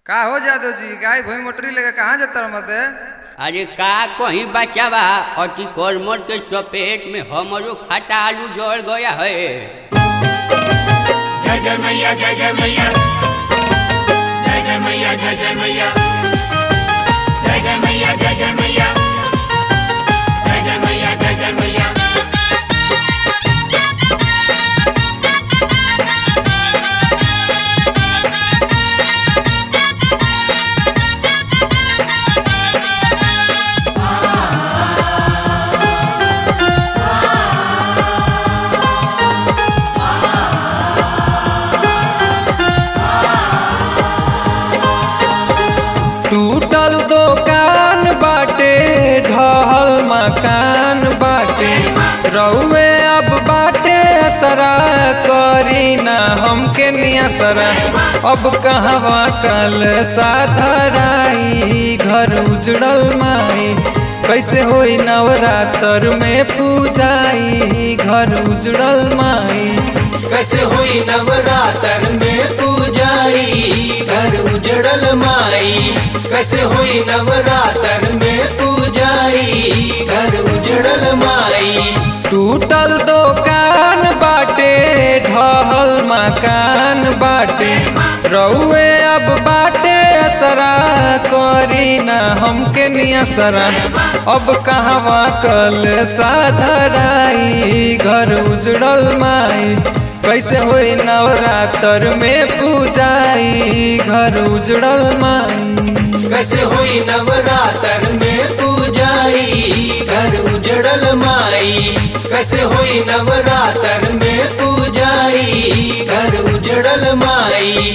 का हो जादव जी गाय भोई मोटरी लेके कहाँ जाता रह मते? अरे का कहीं बचावा अति कर्मर के चपेट में हमारो खाता आलू जल गया है। जय जय मैया जय जय मैया जय जय मैया जय जय मैया जय जय मैया जय जय मैया जय जय मैया जय जय मैया। टूटल दुकान बाटे ढहल मकान बाटे रउए अब बाटे असरा करी ना हमके नियसरा अब कहवा कल साधराई घर उजड़ल माई कैसे होई नवरात्र में पूजाई घर उजड़ल माई कैसे हुई नवरात्र में पूजाई घर उजड़ल माई कैसे हुई नवरात्र में पूजाई घर उजड़ल माई। टूटल दुकान बाटे ढहल मकान बाटे रउए अब बाटे असरा करी ना हमके नियसरा अब कहवा कल साधराई घर उजड़ल माई कैसे होई नवरात्र में पूजाई घर उजड़ल माई कैसे हुई नवरात्र में पूजाई घर उजड़ल माई कैसे हुई नवरात्र में पूजाई घर उजड़ल माई।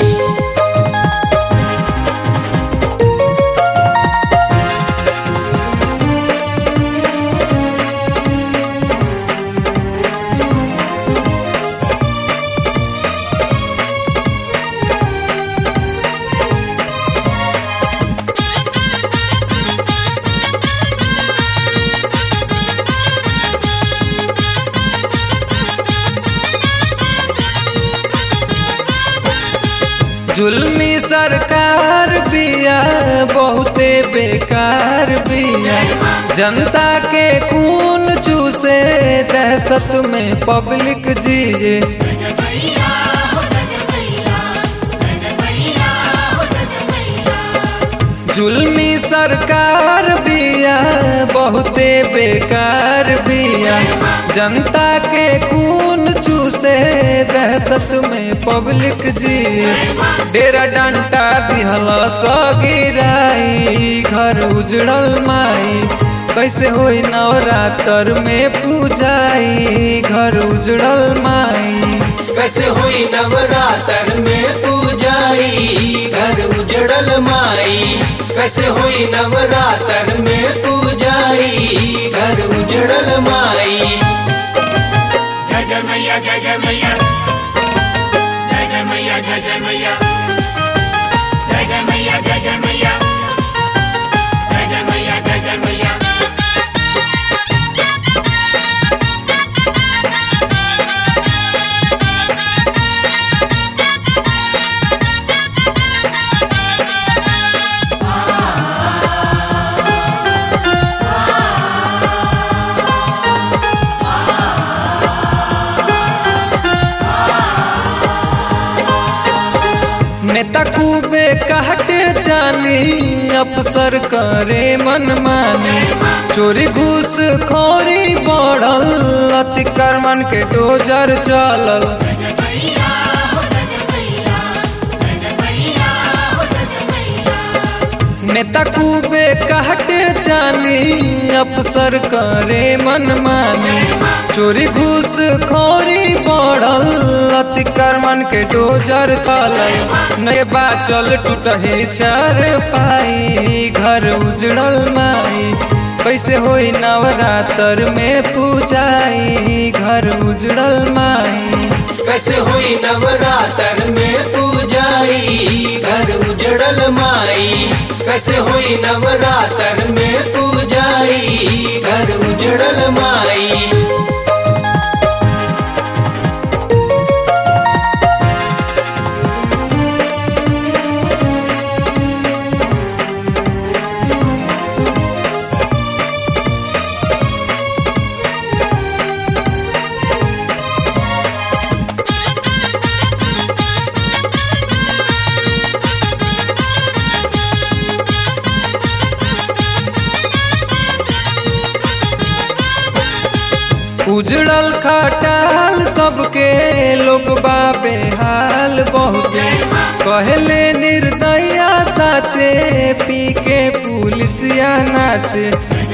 जुल्मी सरकार बिया बहुते बेकार बिया जनता के खून चूसे दहशत में पब्लिक जिए। जुल्मी सरकार बिया बहुते बेकार बिया जनता के खून चूसे दहशत में पब्लिक जी डेरा डंटा दिहल सगिराई घर उजड़ल माई कैसे होई नवरात्र में पूजाई घर उजड़ल माई कैसे हुई नवरात्र में पूजाई घर उजड़ल माई कैसे हुई नवरात्र में पूजाई घर उजड़ल माई। जय जय मैया जय जय मैया जय जय मैया जय जय मैया जय जय मैया जय जय मैया जय जय मैया जय जय मैया। नेता खूबे कहते जानी अफसर करे मनमानी चोरी घूस खोरी बढ़ल अतिक्रमण के डोजर चलल। नेता खूबे कहते जानी अफसर करे मनमानी चोरी घूस खोरी बढ़ल अतिक्रमण के डोजर चलल नए बाचल टूटही चार पाई घर उजड़ल माई कैसे होई नवरात्र में पूजाई घर उजड़ल माई कैसे हुई नवरात्र में पूजाई घर उजड़ल माई कैसे हुई नवरात्र में पूजाई घर उजड़ल माई। उजड़ल खटाल सबके लोग बाबे हाल बहुते कहले निर्दया साचे पी के पुलिसिया नाचे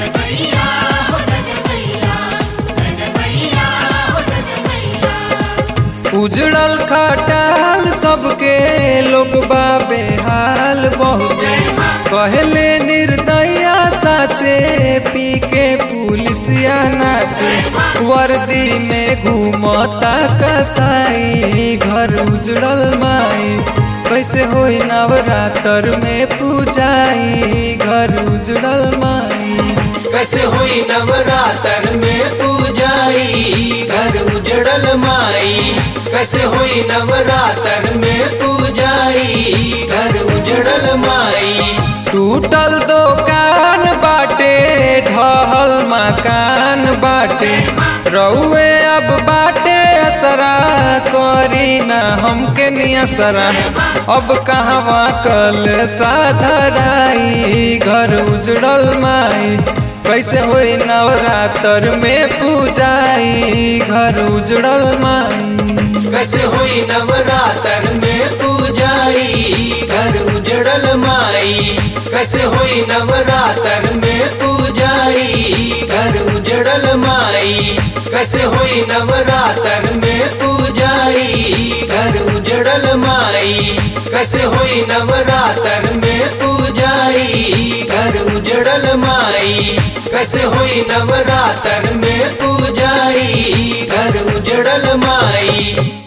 उजड़ल खटाल सबके लोग बाबे हाल बहुते कहले निर्दया साचे पी के पुलिसिया नाचे वर्दी में घूमता कसाई घर उजड़ल माई कैसे होई नवरात्र में पूजाई घर उजड़ल माई कैसे होई नवरात्र में पूजाई घर उजड़ल माई कैसे होई नवरात्र में पूजाई घर उजड़ल माई टूटल दुकान बाटे ढहल मकान बाटे रउए अब बाटे असरा करी ना हमके नियसरा अब कहवा कल साधराई घर उजड़ल माई कैसे होई नवरात्र में पूजाई घर उजड़ल माई कैसे होई नवरात्र में पूजाई घर उजड़ल माई कैसे होई नवरात्र में पूजाई घर उजड़ल माई कैसे होई नवरात्र में पूजाई घर उजड़ल माई कैसे होई नवरात्र में पूजाई घर उजड़ल माई कैसे होई नवरात्र में पूजाई घर उजड़ल माई।